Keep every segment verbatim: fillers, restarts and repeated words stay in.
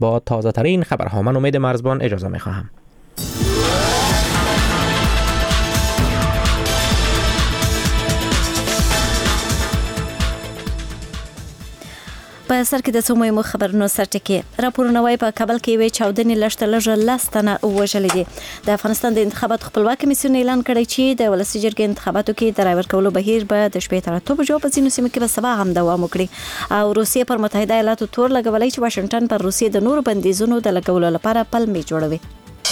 با تازه ترین خبرها من امید مرزبان اجازه می خواهم. په سر کې د څو مهمو خبرونو سرټکي راپورونه وايي په کابل کې وی چاودنې لږ تر لږه لس تنه وژلي دي. د افغانستان د انتخاباتو خپلواک کمیسیون اعلان کړی چې د ولسي جرګې انتخاباتو کې د رای ورکولو بهیر به د شپې تر اته بجو په ځینو سیمو کې به سبا هم دوام وکړي او روسیې پر متحده ایالاتو تور لګولای چې واشنگټن پر روسیې د نورو بندیزونو د لګولو لپاره پلمې جوړوي.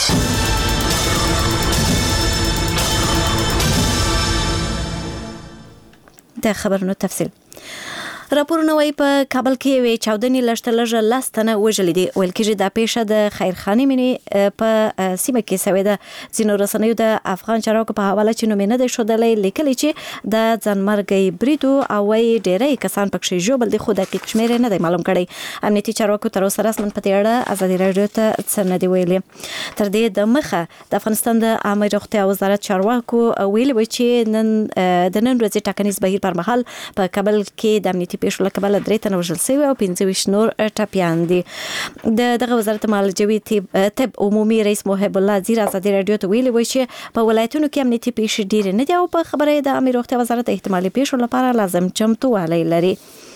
د خبرونو تفصیل راپورونه وايي په کابل کې وی چاودنې لږ تر لږه لس تنه وژلي دي. ویل کېږي دا پیښه د خیرخانې مینې په سیمه کې شوې ده. ځینو رسنیو د افغان چارواکو په حواله چې نوم نه دی ښودلی لیکلي چې د ځانمرګي بریدو او وايي ډېری کسان پکې ژوبل دي خو دقیق شمېر نه دی معلوم کړی. امنیتي چارواکو تر اوسه رسماً په دې اړه ازادي راډیو ته څه نه دي ویلي. تر دې د مخه د افغانستان د عامه روغتیا وزارت چارواکو ویلي و چې نن د نن ورځې ټاکنیز بهیر پر مهال په کابل کې د امنیتي پیښو له کبله درې تنه وژل شوي او پنځه ویشت نور ټپیان دي. د دغه وزارت معالجوي طب عمومي رئیس محب الله زیر ازادي راډیو ته ویلي و چې په ولایتونو کې امنیتي پیښې ډېرې نه دي او په خبره د عامه روغتیا وزارت احتمالي پیښو لپاره لازم چمتووالی لري.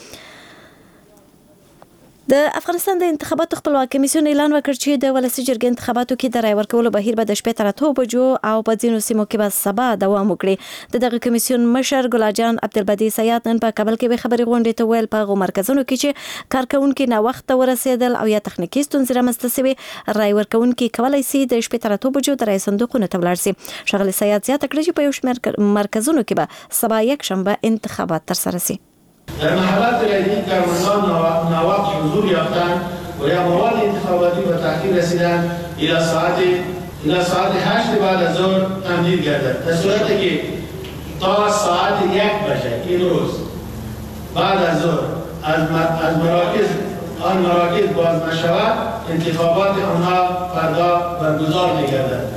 د افغانستان د انتخاباتو خپلواک کمیسیون اعلان وکړ چې د ولسي جرګې انتخاباتو کې د رای ورکولو بهیر به د شپې تر اته بجو او په ځینو سیمو کې به سبا دوام وکړي. د دغه کمیسیون مشر ګلاجان عبدالبدی سیاد نن په کابل کې خبري غونډې ته ویل په مرکزونو کې چې کارکونکو نه وخت ورسېدل او یا تخنیکی ستونزې رامنځته شوې رای ورکونکو کولای شي د شپې تر اته بجو د رای صندوقونو ته ولاړ شي. شغله سیاد زیاته کړې چې په یو شمېر مرکزونو کې به سبا یک شنبه انتخابات ترسره شي. در محلات ریاضی کارمندان ناوقت حضور یافتند و یا مواد انتخاباتی به تأخیر رسیدن الى ساعت الى ساعت هشت بعد از ظهر تمدید گردد. در صورتی که تا ساعت یک بجه این روز بعد از ظهر از از مراکز آن مراکز باز نشود انتخابات آنها فردا برگزار می‌گردد.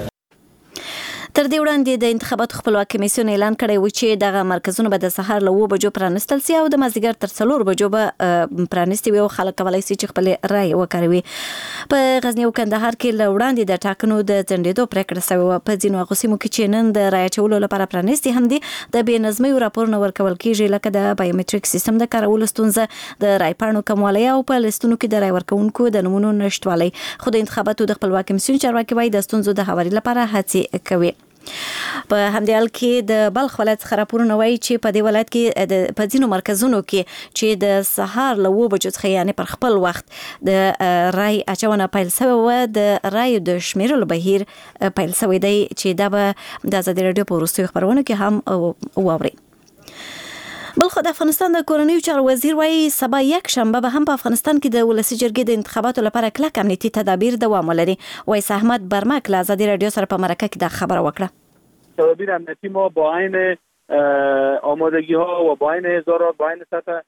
تر دې وړاندې د انتخاباتو خپلواک کمیسیون اعلان کړی و چې دغه مرکزونه به د سهار له اوه بجو پرانستل سي او د مازدیګر تر څلور بجو به پرانستي وي او خلک کولی شي چې خپل رای وکاروي. په غزنی او کندهار کې له وړاندې د ټاکنو د ځنډېدو پریکړه شوې وه. په ځینو هغو سیمو کې چې نن د رای اچولو لپاره پرانستي هم دي د بې نظمیو راپورونه ورکول کېږي لکه د بایومټریک سیستم د کارولو ستونزه د رای پاڼو کموالی او په لیستونو کې د رای ورکوونکو د نومونو نشتوالی. خو د انتخاباتو د خپلواک کمیسیون چارواکي وایي د ستونزو د هواري لپاره هڅې کوي. په همدې حال کې د بلخ ولایت څخه راپورونه وایي چې په دې ولایت کې د په ځینو مرکزونو کې چې د سهار له اوه بجو څخه یعنې پر خپل وخت د رای اچونه پیل شوې وه. د رایو د شمیرلو بهیر پیل شوی دی چې دا به د ازادي راډیو په وروستیو خبرونو کې هم واورئ. بلخو د افغانستان د کورنیو چارو وزیر وایي سبا یک شنبه به هم په افغانستان کې د ولسي جرګې د انتخاباتو لپاره کلک امنیتي تدابیر دوام ولري. وایس احمد برمک له ازادي راډیو سره په مرکه کې دا خبره وکړه. تدابیر امنیتی ما با عین آمادگی ها و با عین هزارات با عین سطح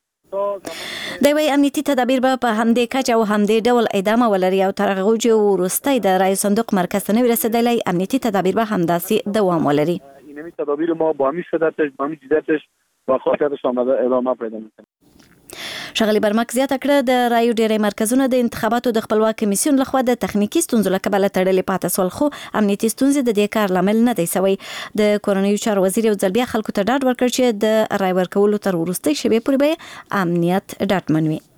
د وی امنیتي تدابیر به په همدې کچه او همدې ډول ادامه ولري او تر هغه وروسته د رای صندوق مرکز ته نه رسیدلی امنیتي تدابیر به همداسې دوام ولري. اینمی تدابیر ما با همین شدتش با همین جدیتش و خاطرش ادامه پیدا میکنه. شغلی برمک زیاته کړه د رایو ډېری مرکزونه د انتخاباتو د خپلواک کمیسیون لخوا د تخنیکی ستونزو له کبله تړلې پاتې سول خو امنیتي ستونزې د دې کار لامل نه دی سوی. د کورنیو چارو وزیر یو ځل بیا خلکو ته ډاډ ورکړ چې د رای ورکولو تر وروستۍ شېبې پورې به امنیت ډاډمن وي.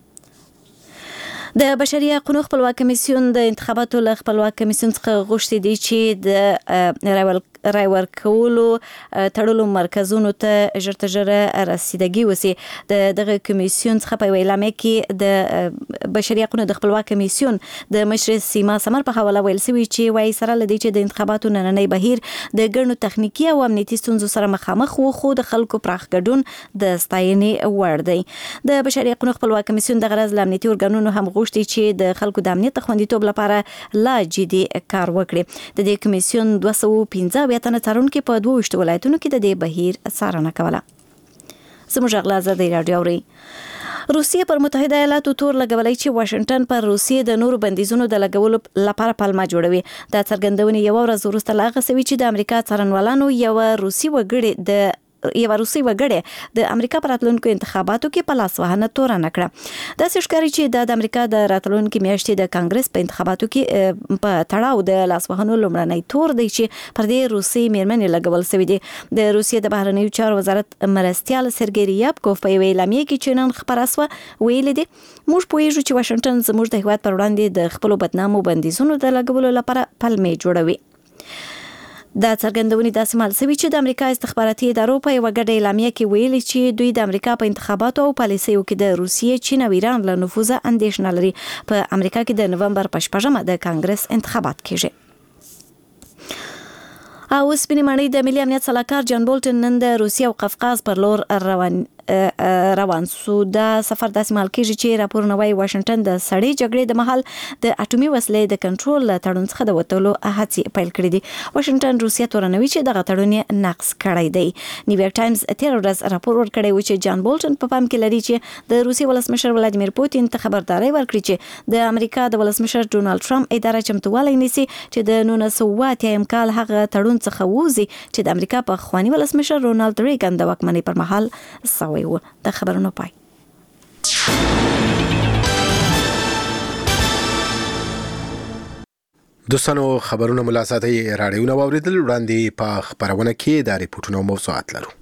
د بشري حقوقو خپلواک کمیسیون د انتخاباتو له خپلواک کمیسیون څخه غوښتي دي چې د رای ورکولو تړلو مرکزونو ته ژر تر ژره رسیدګي وسي. د دغه کمیسیون څخه په اعلامیه کې د بشري حقوقو د خپلواک کمیسیون د مشر سیما سمر په حواله ویل شوی چې وایي سره لدی چې د انتخاباتو نننی بهیر د ګڼو تخنیکی او امنیتي ستونزو سره مخامخ وو خو د خلکو پراخ ګډون د ستاینې وړ دی. د بشري حقوقو خپلواک کمیسیون د غرض امنیتي ارګانونو هم غوښتي چې د خلکو د امنیت خوندیتوب لپاره لا جدي کار وکړي. د دې کمیسیون دوه سوه پنځه اویا تنه څارونکي په دوه ویشت ولایتونو کې د دې بهیر څارنه کوله. زموږ غلا ازادي راډیو اوري. روسیې پر متحده ایالاتو تور لګولای چې واشنگټن پر روسیې د نورو بندیزونو د لګولو لپاره پلمه جوړوي. دا څرګندونه یو ورځ وروسته لا غسوي چې د امریکا څارنوالانو یو روسي وګړي د یو روسي وګړي د امریکا پر راتلونکو انتخاباتو کې په لاس وهنه تورن کړه. دا ښکاري چې د امریکا د راتلونکو میاشتې د کانګرس په انتخاباتو کې په تړاو د لاس وهنو لومړنی تور دی چې پر دې روسي میرمنې لګول شوی دی. د روسیې د بهرنیو چارو وزارت مرستیال سرګی ریابکوف په یوې اعلامیه کې چې نن خبره سوه ویلي دي موږ پوهیږو چې واشنګټن زموږ د هیواد پر وړاندې د خپلو بدنامو بندیزونو د لګولو لپاره پلمې جوړوي. دا څرګندونې داسې مال شوي چې د امریکا استخباراتي ادارو په یوه ګډه اعلامیه کې ویلي چې دوی د امریکا په انتخاباتو او پالیسیو کې د روسیې، چین او ایران له نفوذه اندېښنه لري. په امریکا کې د نومبر په شپږمه د کانګرس انتخابات کیږي. او سپینې ماڼۍ د ملي امنیت صلاحکار جان بولټن نن د روسیې او قفقاز پر لور روان روان سو. دا سفر داسې مال کېږي چې راپورونه وايي واشنګټن د سړې جګړې د مهال د اټومي وسلې د کنټرول له تړون څخه د وتلو هڅې پیل کړې دي. واشنګټن روسیه تورنوي چې دغه تړون یې نقض کړی دی. نیویارک ټایمز تیر ورځ راپور ورکړی و چې جان بولټن په پام کې لري چې د روسیې ولسمشر ولادیمیر پوتین ته خبرداري ورکړي چې د امریکا د ولسمشر ډونالد ټرمپ اداره چمتووالی نیسي چې د نولس سوه اتیا کال هغه تړون څخه ووځي چې د امریکا په خواني ولسمشر رونالد ریګن د واکمنۍ پر مهال سوی و. د خبرونو پای. دوستانو خبرونه ملا ساتي راډیو نو اوریدل وړاندې په خبرونه کې د ریپورتونو موضوعات لرو.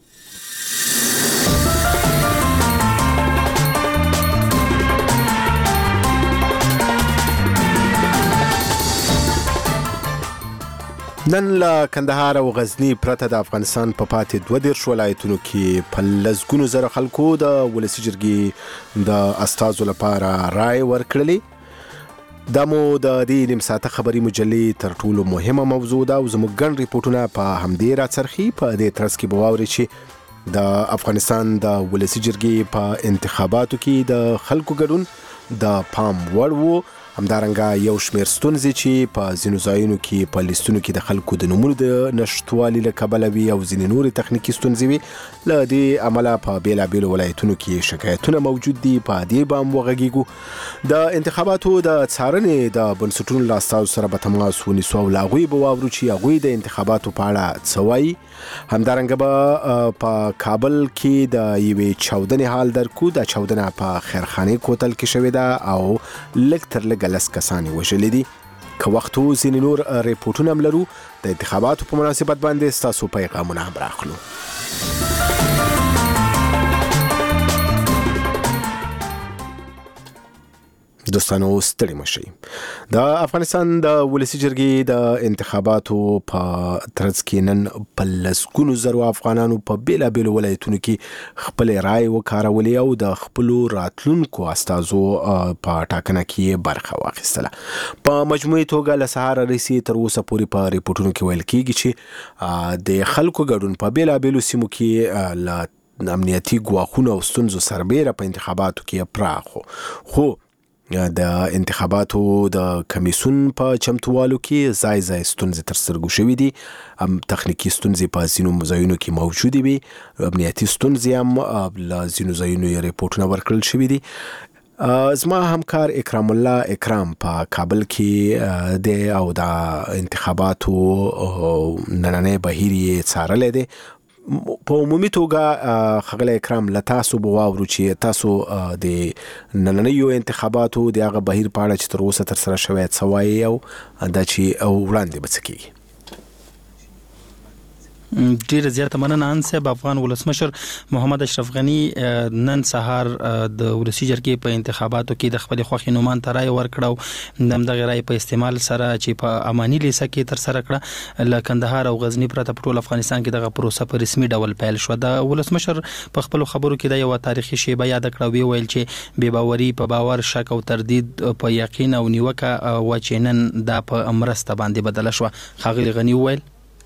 نن له کندهار او غزنی پرته د افغانستان په پاتې دوه دیرش ولایتونو کې په لسګونو زره خلکو د ولسي جرګې د استازو لپاره رای ورکړلې. دا مو د دې نیم ساعته خبري مجلې تر ټولو مهمه موضوع ده او زموږ ګڼ ریپورتونه په همدې راڅرخي. په دې ترڅ کې به واورئ چې د افغانستان د ولسي جرګې په انتخاباتو کې د خلکو ګډون د پام وړ و. همدارنګه یو شمېر ستونزې چې په ځینو ځایونو کې په لیستونو کې د خلکو د نومونو د نشتوالي له کبله وي او ځینې نورې تخنیکي ستونزې وي. له دې امله په بېلابېلو ولایتونو کې شکایتونه موجود دي. په دې به هم وغږیږو. د انتخاباتو د څارنې د بنسټونو له استازو سره به تماس ونیسو او له هغوی به واورو چې هغوی د انتخاباتو په اړه څه وایي. همدارنګه به په کابل کې د یوې چاودنې حال درکو. دا چاودنه په خیرخانې کوتل کې شوې ده او لږ تر لږه لس کسانې وژلي دي. که وخت و ځینې نور ریپورټونه هم لرو. د انتخاباتو په مناسبت باندې ستاسو پیغامونه هم راخلو. دوستانو ستړي مشئ. د افغانستان د ولسي جرګې د انتخاباتو په ترڅ کې نن په لسګونو زرو افغانانو په بیلابیلو ولایتونو کې خپل رای وکارولې او د خپل راتلونکو استازو په ټاکنه کې برخه واخیستله. په مجموعي توګه له سهار رسي تر اوسه پورې په ریپورتونو کې ویل کېږي چې د خلکو ګډون په بیلابیلو سیمو کې له امنیتي ګواښونو او ستونزو سربیره په انتخاباتو کې پراخ خو د انتخاباتو د کمیسون په چمتووالو کې ځای ځای ستونزې تر سترګو شوي دي. هم تخنیکي ستونزې په ځینو ځایونو کې موجودې وي. امنیتي ستونزې هم له ځینو ځایونو یې ریپورټونه ورکړل شوي دي. زما همکار اکرام الله اکرام په کابل کې دی او د انتخاباتو نننی بهیر یې څارلی دی. په عمومي توګه خغله اکرام له تاسو به واورو چې تاسو د نننیو انتخاباتو د هغه بهیر په اړه چې تر اوسه ترسره شوی څه وایي او دا چې وړاندې به څه کېږي. ډیره زیاته مننه انسب. افغان ولسمشر محمد اشرف غنی نن سهار د ولسي جرګې په انتخاباتو کې د خپل خوښې نومان ته رای ورکړو. دغه رای په استعمال سره چې په اماني لیسه کې تر سره کړه. له کندهار او غزنی پرته په ټول افغانستان کې دغه پروسه په رسمي ډول پیل شو. د ولسمشر په خپل خبرو کې د یو تاریخي شیبه یاد کړو. وی ویل چې بې باوري په باور، شک او تردید په یقین او نیوکه و چې نن دا په مرسته باندې بدله شو. ښاغلي غنی ویل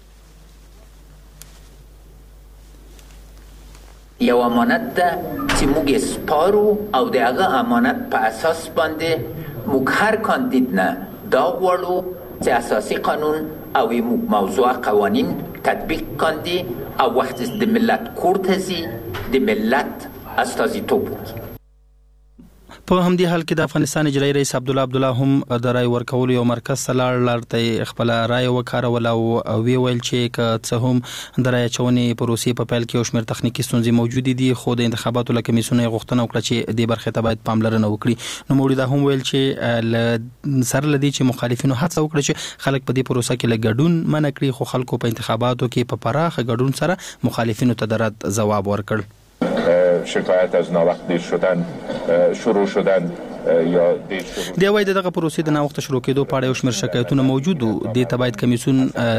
یو امانت ده چې موږ سپارو او د هغه امانت په اساس باندې موږ هر کاندید نه دا غواړو چې اساسي قانون او موږ موضوع قوانین تطبیق کاندي او وخت د ملت کور ته ځي د ملت استازیتوب وکړي. په همدې حال کې د افغانستان اجرایي رئیس عبدالله عبدالله هم د رای ورکولو یو مرکز ته لاړ لارته خپل رای وکارول او وی ویل چې که څه هم د رای چونې پروسې په پیل کې یو شمېر تخنیکي ستونزې موجود دي خو د انتخاباتو له کمیسیون غوښتنه وکړه چې دې برخې ته باید پاملرنه وکړي. نو موږ دا هم ویل چې سره لدی چې مخالفینو هڅه وکړه چې خلک په دې پروسه کې لګډون منع کړي خو خلکو په انتخاباتو کې په پراخه ګډون سره مخالفینو ته د رد ځواب ورکړ. شکایت از ناوقت دیر شدن شروع شدن یا دیر شروع دی وای دغه پروسې د ناوخته شروع کېدو په اړه یو شمېر شکایتونه موجود دي. د تبعید کمیسیون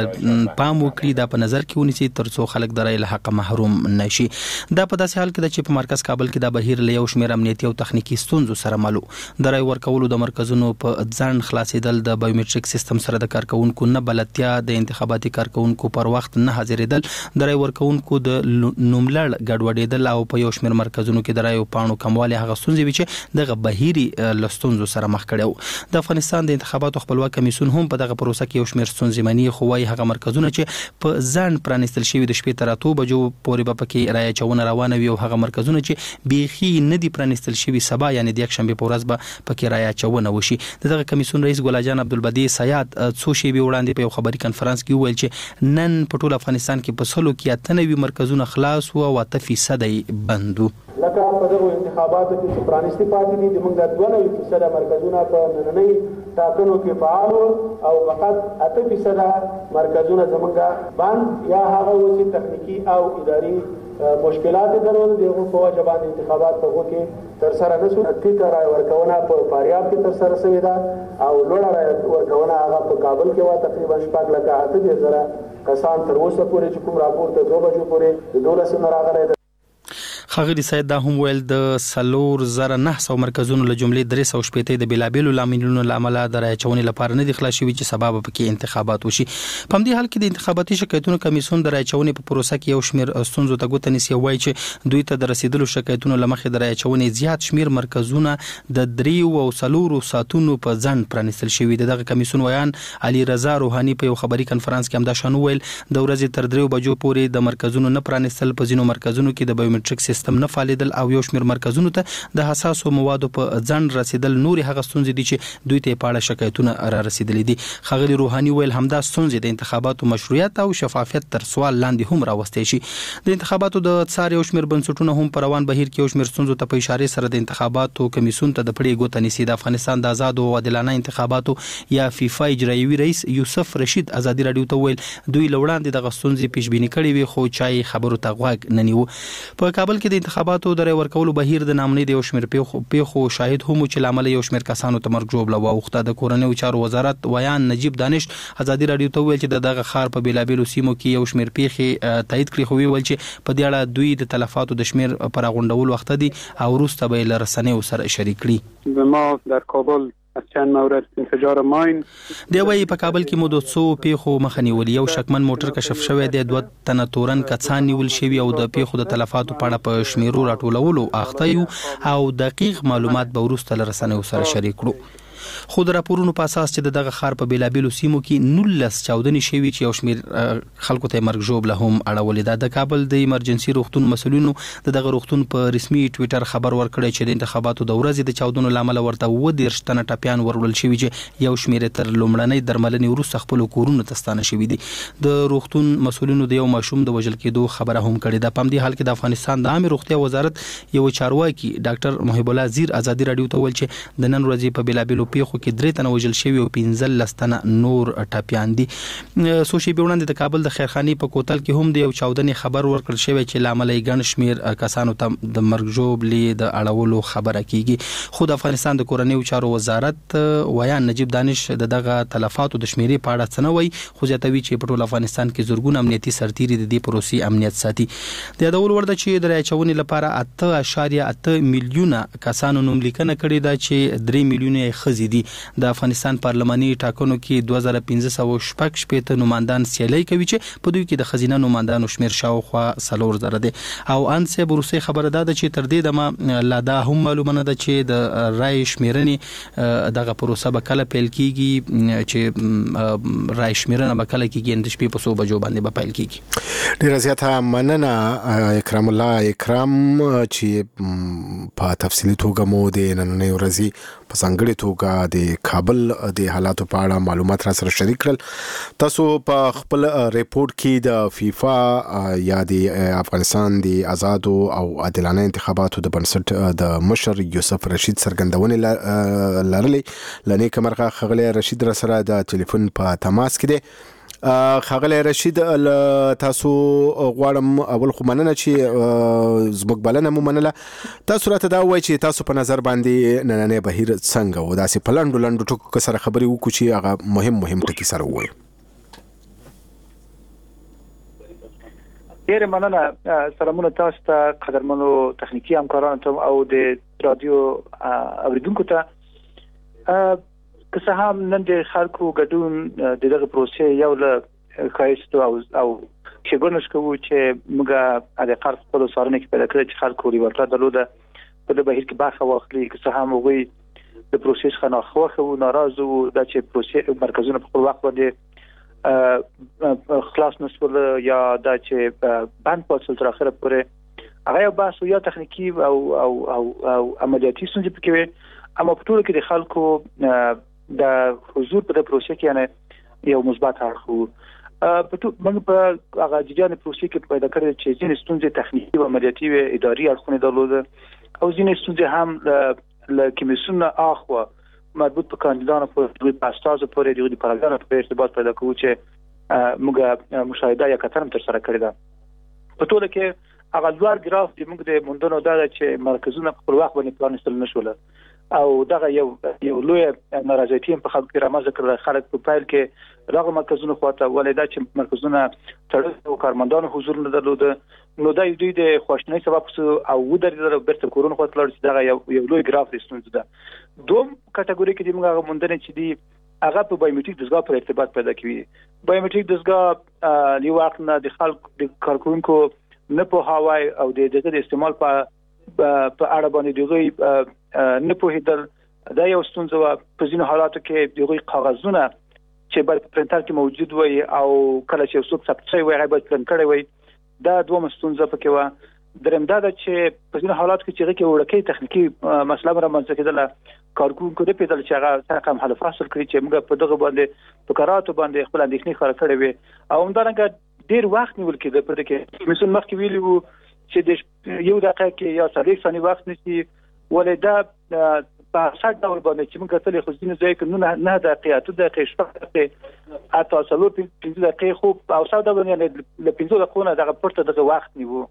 پام وکړي دا په نظر کې ونیسي ترڅو خلک د رای له حق محروم نشي. دا په داسې حال کې د چې په مرکز کابل کې د بهیر له یو شمېر امنیتي او تخنیکی ستونزو سره مالو د رای ورکولو د مرکزونو په ځان خلاصېدل د بایومټریک سیستم سره د کارکونکو نه بلدتیا د انتخاباتي کارکونکو پر وخت نه حاضرېدل د رای ورکونکو د نوملړ ګډوډېدل او په یو شمېر مرکزونو کې د رای پاڼو کموالی هغه ستونزې چې دغه بهیري لستونزو سره مخ کړو. د افغانستان د انتخاباتو خپلواک کمیسیون هم په دغه پروسه کې یو شمېر ستونزې مني خو وايي هغه مرکزونه چې په ځان پرانیستل شوي د شپې تر اتو بجو پورې به پکې رای چونه روانه وي او هغه مرکزونه چې بیخي نه دي پرانیستل شوي سبا یعنی د یکشنبه په ورځ به پکې رای چونه وشي. دغه کمیسیون رئیس ګلاجان عبدالبدی سیاد څو شیبې وړاندې په یو خبري کانفرنس کې ویل چې نن په ټول افغانستان کې په سلو کې اتنوي مرکزونه خلاص او اته فیصد بند وو. لکه په دغه انتخاباتو کې چې پرانیستي پاتې دي زموږ د دوه نوي فیصده مرکزونه په نننۍ ټاکنو کې فعال او فقط اته فیصده مرکزونه زموږ بند یا هغه و چې تخنیکي او اداري مشکلات درلود دغه په وجه باندې انتخابات په هغه کې تر سره نشو. ټیټه رای ورکونه په فاریاب کې تر سره شوې ده او لوړه رای ورکونه هغه په کابل کې و تقریبا شپږ لکه اته زره کسان تر اوسه پورې چې کوم راپور ته دوه بجو پورې د دولس نه راغلی. خغری سید دا هم ویل د سلور زره نه سو مرکزونو له جملې درې سو شپېته د بلابلو لاملونو لامل د رای چونې لپاره نه دي خلاص شوي چې سبب پکې انتخابات وشي. په همدې حال کې د انتخاباتي شکایتونو کمیسیون د رای چونې په پروسه کې یو شمېر ستونزو ته ګوته نیسي وایي چې دوی ته د رسیدلو شکایتونو لمخې د رای چونې زیات شمېر مرکزونه د درې او سلور ساتونو په ځان پرانیستل شوي. دغه کمیسیون ویان علي رضا روحاني په یو خبري کانفرنس کې هم دا شانو ویل د ورځې تر درې بجو پورې د مرکزونو نه پرانیستل په ځینو مرکزونو کې د بایومټریک سیستم نه فعالیدل او یو شمېر مرکزونو ته د حساسو موادو په ځان رسیدل نوري هغه ستونزې دي چې دوی ته په اړه شکایتونه را رسیدلې دي. خغلی روحاني ویل همدا ستونزې د انتخاباتو مشروعیت او شفافیت تر سوال لاندې هم راوستي شي. د انتخاباتو د څار یو شمېر بنسټونه هم په روان بهیر کې یو شمېر ستونزو ته په اشاره سره د انتخاباتو کمیسیون ته د پړې ګوته نیسي. د افغانستان د آزاد او عادلانه انتخاباتو یا فیفا اجرایي رئیس یوسف رشید ازادي رادیو ته ویل دوی لوړاندې د غستونزې پیشبینی کړې وي خو چای خبرو ته غوږ نه نیو. په کابل کې د انتخاباتو د ورکولو بهیر د نامنې د یو شمېر پیښو پیښو شاهد هم چې لامل یو شمېر کسانو ته مرګ ژوبله واوښته. د کورنیو چارو وزارت ویان نجیب دانش ازادي رادیو ته ویل چې دغه ښار په بېلابېلو سیمو کې یو شمېر پیښې تایید کړي خو ویل چې په دې اړه دوی د تلفاتو د شمېر پر غونډولو وخت دي او وروسته به له رسنیو سره شریک کړي. ما در کابل از چند مورد انفجار ماین دی وایي په کابل کې مو د څو پیښو مخه نیولې. یو شکمن موټر کشف شوی دی، دوه تنه تورن کسان نیول شوي او د پیښو د تلفاتو په اړه په شمیرو راټولولو اخته یو او دقیق معلومات به وروسته له رسنیو سره شریک کړو. خو د راپورونو په اساس چې دغه ښار په بیلابیلو سیمو کې نولس چاودنې شوي چې یو شمېر خلکو ته مرګ ژوبله هم اړولې ده. د کابل د ایمرجنسي روغتون مسؤلینو د دغه روغتون په رسمي ټویټر خبر ورکړی چې د انتخاباتو د ورځې د چاودنو له امله ورته اووه دېرش تنه ټپیان وروړل شوي چې یو شمېر یې تر لومړنۍ درملنې وروسته خپلو کورونو ته ستانه شوي دي. د روغتون مسؤلینو د یو ماشوم د وژل کېدو خبره هم کړې ده. په همدې حال کې د افغانستان د عامې روغتیا وزارت یو چارواکي ډاکټر محب الله زیر ازادي رادیو ته ویل چې د نن ورځې په بیلابیلو پیښو کې درې تنه وژل شوي او پنځلس تنه نور ټپیان دي. څو شېبې وړاندې د کابل د خیرخانې په کوتل کې هم د یو چاودنې خبر ورکړل شوی چې له امله یې ګڼ شمېر کسانو ته د مرګ ژوبلې د اړولو خبره کیږي. خو د افغانستان د کورنیو چارو وزارت ویان نجیب دانش د دغه تلفاتو د شمیرې په اړه څه نه وایي، خو زیاتوي چې په ټول افغانستان کې زرګونه امنیتي سرتیري د دې پروسې امنیت ساتي. د یادولو وړ ده چې د رای چونې لپاره اته اعشاریه اته میلیونه کسانو نوملیکنه کړې ده چې درې میلیونه یې ښځې وګرځېدي. د افغانستان پارلماني ټاکنو کې دوه زره پنځه سوه شپږ شپېته نمایندان سیالي کوي چې په دوی کې د ښځینه نمایندانو شمېر شاوخوا څلور زره دی. او ان صاحب وروستۍ خبره دا ده چې تر دې دمه لا دا هم معلومه نه ده چې د رای شمیرنې دغه پروسه به کله پیل کیږي، چې رای شمیرنه به کله کیږي، د شپې په څو بجو باندې به پیل کیږي. ډیره زیاته مننه اکرام الله اکرام چې په تفصیلي توګه مو د نننۍ ورځې په ځانګړې توګه د کابل د حالاتو په اړه معلومات را سره شریک کړل. تاسو په خپل ریپورت کې د فیفا یا د افغانستان د آزادو او عادلانه انتخاباتو د بنسټ د مشر یوسف رشید څرګندونې لرلې. لنې کمرغه ښاغلی رشید را سره د ټلیفون په تماس کې دی. ښاغلی رشید تاسو غواړم اول خو مننه چې زموږ بلنه مو منله. تاسو راته دا ووایئ چې تاسو په نظر باندې نننی بهیر څنګه و؟ داسې په لنډو لنډو ټکو سره خبرې وکړو چې هغه مهم مهم ټکي سره ووایو. ډېره مننه. سلامونه تاسو ته، قدرمنو تخنیکي همکارانو ته او د رادیو اوریدونکو ته. که څه هم نن د خلکو ګډون د دغه پروسې یو له ښایستو او او ښېګڼو څخه و چې موږ د قرض خپلو څارنې کې پیدا کړې چې خلکو لیوالتیا درلوده په دې بهیر کې برخه واخلي. که څه هم هغوی د پروسې څخه ناخوښه وو، ناراضه وو دا چې پروسې مرکزونه په خپل وخت باندې خلاص نه شول یا دا چې بند پاتې تر اخره پورې. هغه یو بحث یا تخنیکي او او او او عملیاتي ستونزې پکې وې، اما په ټولو کې د خلکو د حضور په د پروسې کې یعنی یو مثبت اړخ وو. په تو موږ په هغه جریان پروسې کې پیدا کړل چې ځینې ستونزې تخنیکي او عملیاتي او اداري اړخونه درلوده او ځینې ستونزې هم له کمیسیون اخوا مربوط په کاندیدانو په پاستازو پورې د پاراګراف په ارتباط پیدا کوو چې موږ مشاهده یا کترم تر سره کړی ده. په ټول کې هغه لوړ ګراف چې موږ د موندنو دا چې مرکزونه په وخت باندې پلانستل نشول او دغه یو یو لوی ناراضیتي په خلکو کې رامنځته کړل. خلک په پیل کې دغه مرکزونه خواته ولیدا چې مرکزونه تړل او کارمندانو حضور نه درلود، نو دا دوی د خوشنۍ سبب او ودرېدل بیرته کورونه خواته لاړ چې دغه یو یو لوی ګراف ستونزه ده. دوم کټګوري کې موږ هغه موندنې چې دی هغه په بایومټریک دستګاه پر ارتباط پیدا کوي. بایومټریک دستګاه یو وخت نه د خلکو د کارکونکو نه په هواي او د دغه استعمال په په اړه باندې دوی نه پوهیدل. دا یو ستونزه و. په ځینو حالاتو کې دوی کاغذونه چې په پرنټر کې موجود وي او کله چې څوک ثبت شوی وي هغه باید پرنټ کړی وي. دا دوه ستونزه پکې و. دریم دا چې په ځینو حالاتو کې چې هغه کې وړکې تخنیکی مسله رامنځته کېدله، کارکونکو د پیدل چې هغه رقم حل فاصل کړی چې موږ په دغه باندې په قراراتو باندې خپل اندېښنې خبره کړې وي او همدارنګه ډیر وخت نیول کېده. په دې کې مسؤل مخکې ویلي وو چې د یو دقیقه کې یا څلور ثانیې وخت نشي ولې دا په څه ډول باندې چې موږ تل خو ځینې ځای کې نه نه دقیقه اته دقیقې شپږ دقیقې اته څلور پنځه دقیقې خو او څو دا باندې له پنځه دقیقو نه دغه پورته دغه وخت نیو.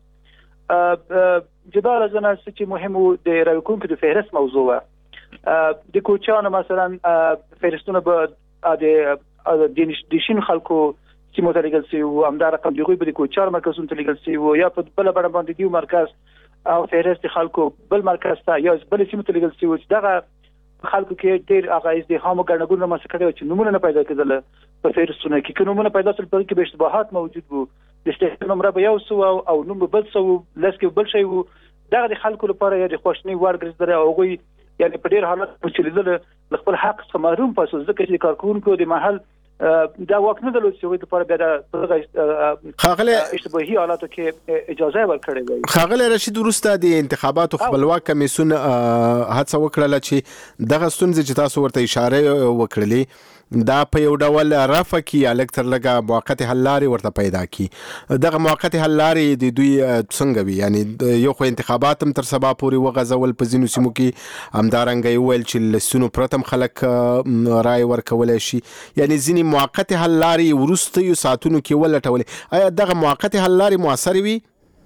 جدا لزنه چې مهم د راوکونکو د فهرست موضوع د کوچانو مثلا فهرستونه به د د شین خلکو چې متلګل سی او همدار رقم دیغوی به د کوچار مرکزونه تلګل سی او یا په بل بل باندې دیو مرکز او فهرست خلکو بل مرکز ته یا بل سیمه تلګل سی او دغه خلکو کې ډیر هغه ازدحام او ګڼګونه مسکړه چې نمونه نه پیدا کېدل په فهرستونه کې که نمونه پیدا سول په کې به اشتباهات موجود وو. د استحقاق نمبر به یو سو او نوم بل سو لس کې بل شی وو. دغه د خلکو لپاره یا د خوشنۍ ورګرځدل او غوي یعنی په ډیر حالت چې لیدل خپل حق څخه محروم پاسو ځکه چې کارکونکو د محل دا وخت نه درلود چې وایي لپاره بیا خاغله اشتباهي حالاتو کې اجازه ورکړې وي. خاغله رشید ورسته د انتخاباتو خپلواک کمیسیون هڅه وکړه چې دغه ستونزې چې تاسو ورته اشاره وکړلې دا په یو ډول رفع کی الکتر لګه موقت حل لاري ورته پیدا کی. دغه موقت حل لاري د دوی څنګه وي؟ یعنی یو خو انتخابات هم تر سبا پورې وغځول په ځینو سیمو کې همدارنګه ویل چې لسونو پرتم خلک رائے ورکول شي، یعنی ځینې موقت حل لاري ورسته یو ساتونو کې ولټول. آیا دغه موقت حل لاري موثر وي؟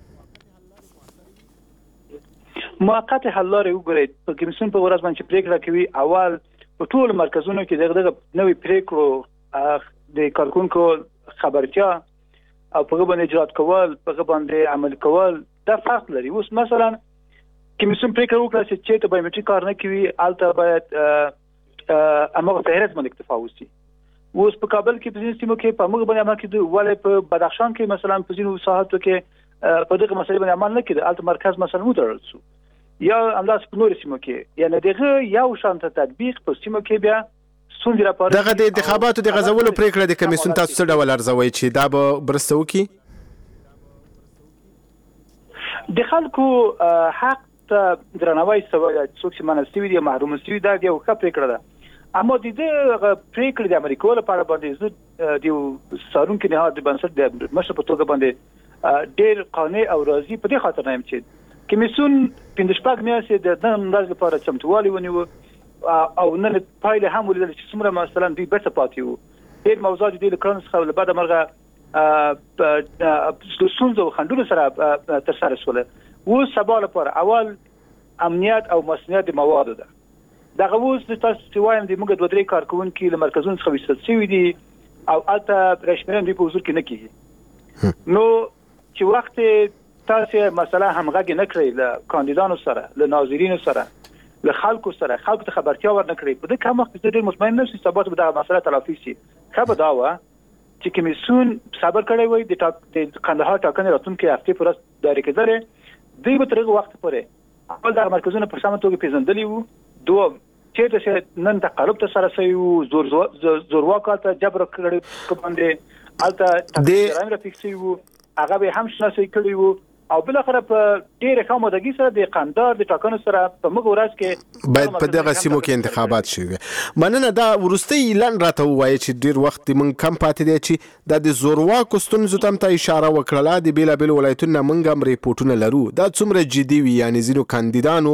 موقت حل لاري وګورئ په کمیسیون په ورځ باندې پریکړه کوي اول په ټول مرکزونو کې دغه نوې پریکړو د کارکونکو خبرتیا او په باندې اجرات کول په باندې عمل کول دا فرق لري. اوس مثلا کمیسیون پریکړه وکړه چې چې ته بایومټریک کار نه کوي البته باید امغه فهرست باندې اکتفا وسی. اوس په کابل کې په ځینو سیمو کې په موږ باندې عمل کېده، ولې په بدخشان کې مثلا په ځینو ساحاتو کې په دغه مسایل باندې عمل نه کېده، البته مرکز مثلا وتړل شو. یا همداس په نور سیمو کې یعنی دغه یو شانت تطبیق په سیمو کې بیا څومره راپور دغه د انتخاباتو د غزولو پریکړه د کمیسیون تاسو څه ډول ارزوي چې دا به برسته وکړي؟ د خلکو حق ته درناوی سوی څوک چې منل سوي دي محروم سوي دا یو ښه پریکړه ده، اما د دې پریکړې د امریکا لپاره باندې زه د سارونکو نهاد د بنسټ د مشر په توګه باندې ډېر قانع او راضي په دې خاطر نه یم چې کمیسیون پنځه شپږ میاشتې د نن ورځې لپاره چمتووالی ونیو او نن پایله هم ولیدل چې څومره مثلا دوی بېرته پاتې وو. ډېر موضوعات دوی له کړنو څخه له بعده مرغه په ستونزو او خنډونو سره ترسره شول. اوس سبا لپاره اول امنیت او مسؤلیت د موادو ده. دغه اوس د تاسو چې وایم د موږ دوه درې کارکونکي له مرکزونو څخه ویستل شوي دي او هلته رشمیان دوی په حضور کې نه کېږي. نو چې وخت تاسو مسله همغږي نه کړئ له کاندیدانو سره، له ناظرینو سره، له خلکو سره، خلکو ته خبرتیا ورنه کړئ، په دې کم وخت کې ډېر مطمئن نه شئ سبا به دغه مسله تلافي شي. ښه به دا وه چې کمیسیون صبر کړی وای د کندهار ټاکنې راتلونکې هفتې پورې دایره کېدلې، دوی به تر هغه وخت پورې اول دغه مرکزونه په سمه توګه پېژندلي وو، دوم چېرته چې نن تقلب ترسره شوی وو، زورواکو هلته جبر کړی باندې هلته جرایم رافیک شوي وو، هغه به هم شناسي کړي وو او بالاخره په ډېره ښه آمادګي سره د قندهار د ټاکنو سره په موږ ورځ کې باید په دغه سیمو کې انتخابات شي. مننه. دا وروستي اعلان راته ووایي چې ډېر وخت موږ کم پاتې دی چې دا د زورواکو ستونزو ته هم ته اشاره وکړله، د بېلابېلو ولایتونو موږ هم ریپورټونه لرو. دا څومره جدي وي؟ یعنې ځینو کاندیدانو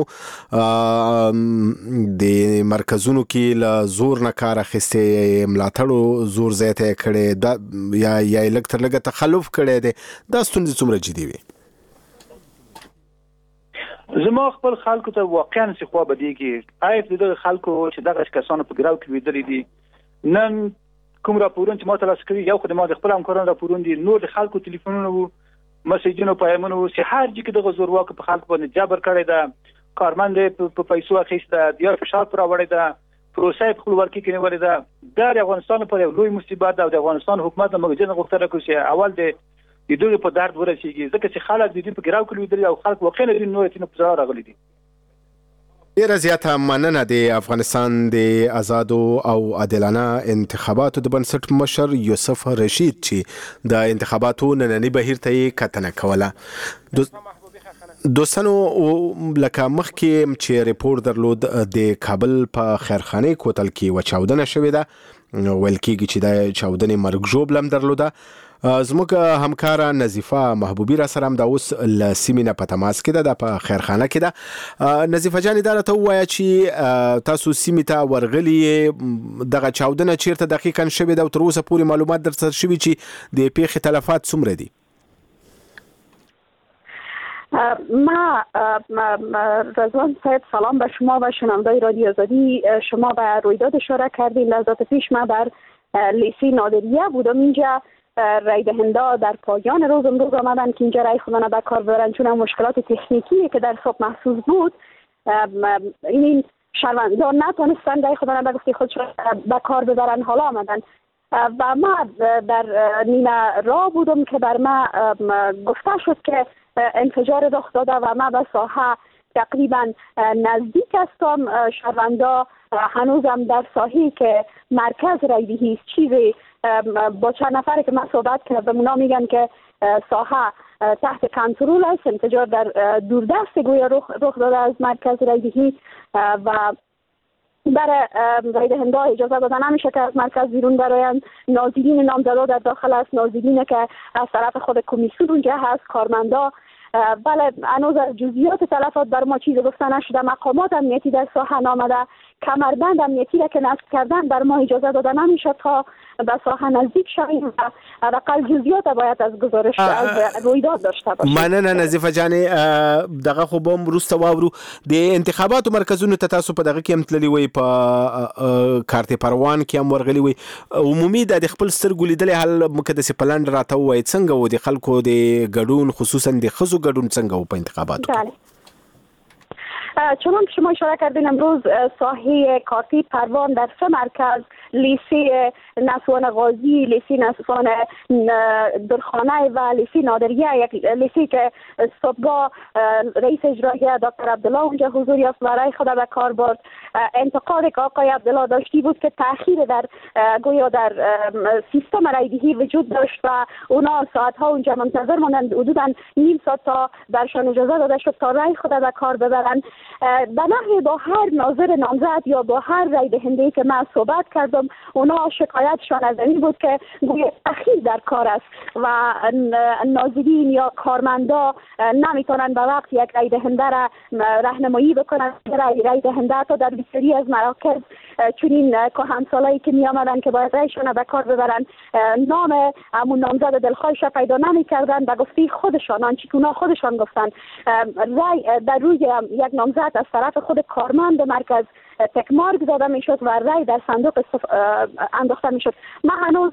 د مرکزونو کې له زور نه کار اخیستی، ملاتړو زور زیاتی کړی دا یا یا لږ تر لږه تخلف کړی دی، دا ستونزې څومره جدي وي؟ زما خپل خلکو ته واقعا څه خوا بدیږي آیت دغه خلکو چې دغه کسانو په ګراو کې ویدلې دي. نن کوم راپورونه چې ما ترلاسه کړي یو خو د ما د خپل همکارانو راپورونه دي، نور د خلکو ټلیفونونه وو، مسیجونه، پیغامونه وو چې هر ځای کې دغه زورواکو په خلکو باندې جبر کړی ده، کارمند په پیسو اخیسته، بیا فشار پر راوړی ده، پروسه په خپلواکۍ کې نیولې ده. دا د افغانستان لپاره یو لوی مصیبت ده او د افغانستان حکومت نه موږ جن غوښتنه کوو چې اول د د دوی په درد ورسیږي، ځکه چې خلک د دوی په ګراو کې لیدلي او خلک واقعا د نور تینو په ځای راغلي دي. ډیره زیاته مننه د افغانستان د آزادو او عادلانه انتخاباتو د بنسټ مشر یوسف رشید چې د انتخاباتو نننی بهیر ته یې کتنه کوله. دوستانو لکه مخکې چې ریپورت درلود د کابل په خیرخانه کوتل کې و چاودنه شوې ده، ویل کېږي چې دا چاودنې مرګ ژوبله هم درلوده. زموږ همکاره نظیفه محبوبي را سره هم دا اوس له سیمې نه په تماس کې ده، دا په خیرخانه کې ده. نظیفه جانې دا راته ووایه چې تاسو سیمې ته ورغلي یې، دغه چاودنه چیرته دقیقاً شوې ده او تر اوسه پورې معلومات در سره شوي چې د پیښې تلفات څومره دي؟ ما رضوان صاحب سلام به شما و شنوندای رادیو آزادی. شما به رویداد اشاره کردید. لحظات پیش ما در لیسه نادریه بودم. اینجا رای دهنده در پایان روز امروز آمدن که اینجا رای خودانه به کار ببرن، چون مشکلات تکنیکی که در صبح محسوس بود این شهروندان نتونستن رای خودانه به گفته خودشون به کار ببرن. حالا آمدن و ما در نیمه راه بودم که بر ما گفته شد که انفجار رخ داده و ما به ساحه تقریبا نزدیک هستم. شهروندا هنوزم در ساحه که مرکز رایدهی است چیزی با چند نفری که من صحبت کردم اونا میگن که ساحه تحت کنترل است. انفجار در دوردست گویا رخ, رخ داده از مرکز رایدهی و برای رای دهنده اجازه داده نمیشه که از مرکز بیرون برایند. ناظرین نامزدا در داخل است، ناظرین که از طرف خود کمیسیون اونجا هست، کارمندا. بله هنوز جزئیات تلفات بر ما چیزی گفته نشده. مقامات امنیتی در ساحه نامده، کمربند امنیتی را که نصب کردن بر ما اجازه داده نمیشه تا به ساحه نزدیک شویم و حداقل جزئیات باید از گزارش از رویداد داشته باشیم. مننه نظیفه جانې. دغه خو به وروسته واورو. د انتخاباتو مرکزونو ته تاسو په دغه کې هم تللي وئ، په کارت پروان کې هم ورغلي وئ. عمومي د خپل سترګو لیدلې حال مکه داسې په لنډ راته ووایئ څنګه و د خلکو د ګډون، خصوصا د ښځو ګډون څنګه و په انتخاباتو کې؟ چون شما اشاره کردین امروز ساحه کارتی پروان در سه مرکز لیسه نسوان غازی، لیسه نسوان درخانه و لیسه نادریه، یک لیسه که صبحگاه رئیس اجرایی دکتر عبدالله اونجا حضور یافت و رای خود به کار برد. انتقادی که آقای عبدالله داشتی بود که تأخیر در گویا در سیستم رایدهی وجود داشت و اونا ساعتها اونجا منتظر ماندند، حدوداً نیم ساعت تا درشان اجازه داده شد تا رای خود به کار ببرن. به نحوی با هر ناظر نامزد یا با هر رای دهنده که من صحبت کردم، اونا شکایتشان از این بود که گویا تأخیر در کار است و ناظرین یا کارمندا نمیتونن به وقت یک رای دهنده را راهنمایی بکنن. رای رای دهنده تا در بسیاری از مراکز چنین که همسالایی که می آمدن که باید رایشان به کار ببرن نام همون نامزد دلخواهش پیدا نمی‌کردن. به گفته خودشان، آنچه که اونا خودشان گفتن، رای در روی یک نامزد از طرف خود کارمند مرکز تکمارک داده میشد و رای در صندوق انداخته میشد. من هنوز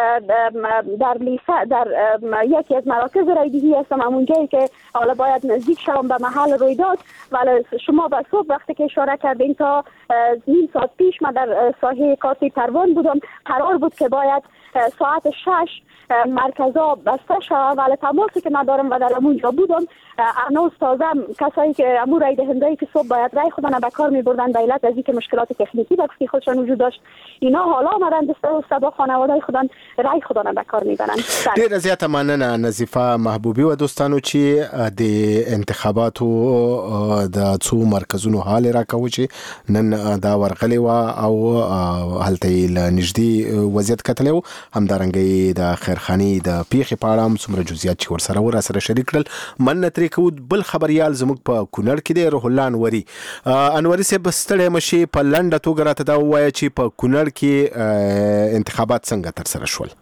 در لیسه در یکی از مراکز رایدهی هستم، همونجایی که حالا باید نزدیک شوم به محل رویداد، ولی شما به صبح وقتی که اشاره کردین تا نیم ساعت پیش من در ساحه کارتی پروان بودم. قرار بود که باید ساعت شش مرکزا بسته شد، ولی تماسی که ندارم و در همونجا بودم هنوز تازه کسایی که امور رای دهنده‌ای که صبح باید رای خودن به کار می‌بردن به علت از اینکه مشکلات تکنیکی و گفتی خودشان وجود داشت، اینا حالا آمدن دسته با خانواده خودن رای خودن به کار می‌برن. ډیر زیاته مننه نظیفه محبوبي و دوستانو چې د انتخاباتو د څو مرکزونو حال راکاو چې نن دا ورغلی و او هلته ل نږدې وضعیت کتلو همدارنګي د خیرخاني د پیخي پاړم څومره جزئیات چې ورسره ور سره شریک کړل. من ترې کو بل خبريال زموږ په کونړ کې دی روح الله انوري. انوري سه بستړې مشي په لنډه توګه راته دا وایي چې په کونړ کې انتخابات څنګه تر سره شول.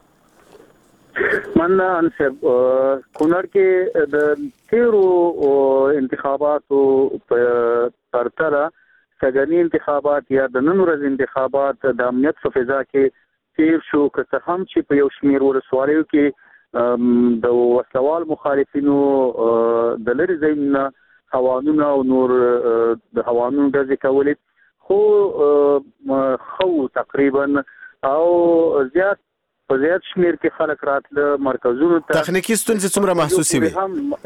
من انسب کونړ کې د تیرو انتخاباتو په پرتله سګنی انتخابات یا د نن ورځ انتخابات د امنیت په فضا کې تیر شو، که څه هم چې په یو شمېر ولسوالیو کې د وسلوال مخالفینو د لرې ځایونو هوانونه او نور د هوانونو ډزې کولې، خو خو تقریبا او زیات په زیات شمېر کې خلک راتله مرکزونو ته. تخنیکي ستونزې څومره محسوسې وي؟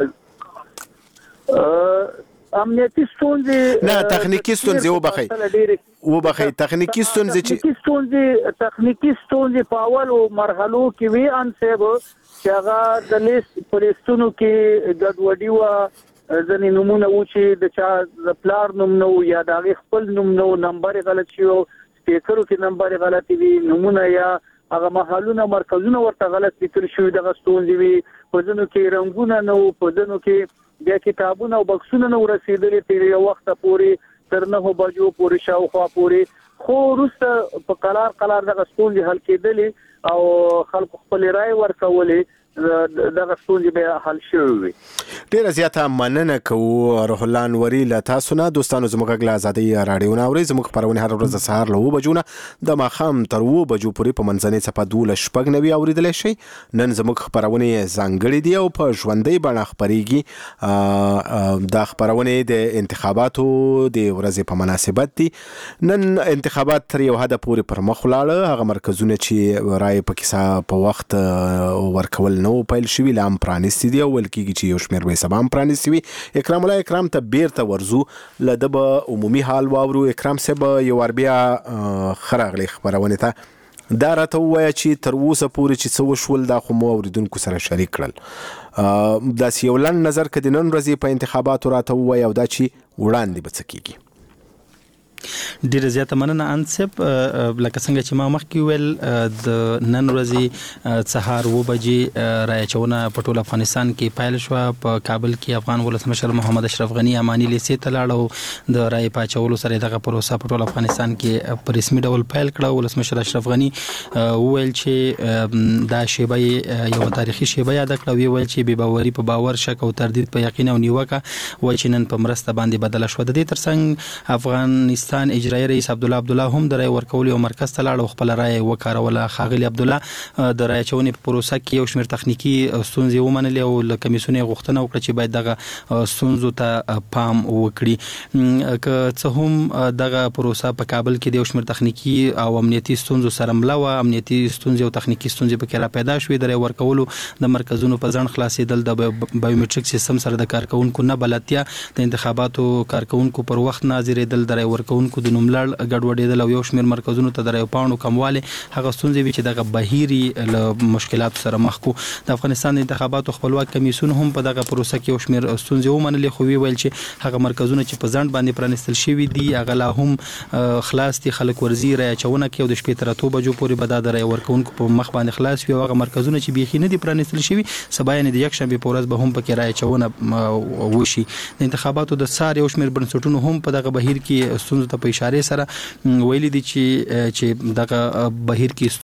امنیتي ستونزې نه تخنیکي ستونزې وبخي وبخي تخنیکي ستونزې چې تخنیکي ستونزې تخنیکي ستونزې په اولو مرحلو کې وی انسب چې هغه د لیست پولیسونو کې ګډوډي و، ځنې نمونه و چې د چا د پلار نوم نو یا د خپل نوم نو نمبر غلط شي او سپیکرو کې نمبر غلط وي، نمونه یا هغه محلونه مرکزونه ورته غلط لیکل شوی، د ستونزې وي. په ځینو کې رنګونه نو، په ځینو کې بیا کتابونه او بکسونه نو رسیدلې تیر یو وخت پورې تر نه بجو پورې شاوخوا پورې، خو وروسته په قلار قلار دغه ستونزې حل کېدلې او خلکو خپل رای ورکولې، دغه ستونزې به حل شوې وي. ډیره زیاته مننه کوو روح الله انوري له تاسو نه. دوستانو زموږ غږ له ازادۍ راډیو نه اورئ. زموږ خپرونه هر ورځ د سهار له اوه بجو نه د ماښام تر اوه بجو پورې په منځنۍ څپه دولس شپږ نوي اورېدلی شئ. نن زموږ خپرونې ځانګړې دي او په ژوندۍ بڼه خپرېږي. دا خپرونې د انتخاباتو د ورځې په مناسبت دي. نن انتخابات تر یو حده پورې پر مخ ولاړه. هغه مرکزونه چې رای پکې په وخت ورکول نو پیل شوي لا هم پرانیستي دي او ویل کېږي چې یو شمېر به سبا هم پرانیستي وي. اکرام الله اکرام ته بیرته ورځو، له ده به عمومي حال واورو. اکرام صاحب یو وار بیا ښه راغلی خپرونې ته. دا راته ووایه چې تر اوسه پورې چې څه وشول دا خو مو اورېدونکو سره شریک کړل. داسې یو لنډ نظر که د نن ورځې په انتخاباتو راته ووایه او دا چې وړاندې به څه کېږي. ډیره زیاته مننه انسب. لکه څنګه چې ما مخکې ویل د نن ورځې سهار اوه بجې رایه اچونه په ټول افغانستان کې پیل شوه. په کابل کې افغان ولسمشر محمد اشرف غني اماني لیسې ته لاړ او د رایې په اچولو سره دغه پروسه په ټول افغانستان کې په رسمي ډول پیل کړه. ولسمشر اشرف غني وویل چې دا شیبه یو تاریخي شیبه یاد کړه. ویل چې بې باوري په باور، شک او تردید په یقین او نیوکه وایي چې نن په مرسته باندې بدله شوه. د دې ترڅنګ افغانستان پاکستان اجرایي رئیس عبد الله عبد الله هم د رای ورکول او مرکز ته لاړ او خپل رای وکاروله. خاغلی عبد الله د رای چونې په پروسه کې یو شمېر تخنیکی ستونزې ومنلې او له کمیسیون غوښتنه وکړه چې باید دغه ستونزو ته پام وکړي. که څه هم دغه پروسه په کابل کې د یو شمېر تخنیکی او امنیتي ستونزو سره مله وه، امنیتي ستونزې او تخنیکی ستونزې پکې را پیدا شوې. د رای ورکولو د مرکزونو په ځنډ خلاصېدل، د بایومټریک سیستم سره د کارکونکو نه بلدتیا، د انتخاباتو کارکونکو پر وخت نه حاضرېدل، د رای ورکونکو د نوملړ ګډوډېدل او یو شمېر مرکزونو ته د رای پاڼو کموالی، هغه ستونزې وي چې دغه بهیر له مشکلاتو سره مخ کو. د افغانستان د انتخاباتو خپلواک کمیسیون هم په دغه پروسه کې یو شمېر ستونزې ومنلې، خو ویل چې هغه مرکزونه چې په ځنډ باندې پرانیستل شوي دي هغه لا هم خلاص دي. خلک ورځي رای اچونه کوي او د شپې تر اتو بجو پورې به دا د رای ورکونکو په مخ باندې خلاص وي. هغه مرکزونه چې بیخي نه دي پرانیستل شوي سبا یعنې د یکشنبې په ورځ به هم پکې رای اچونه وشي. د انتخاباتو د څار یو شمېر بنسټونو هم په دغه بهیر کې ستونزو ته په اشارې سره ویلي دي چې چې دغه بهیر کې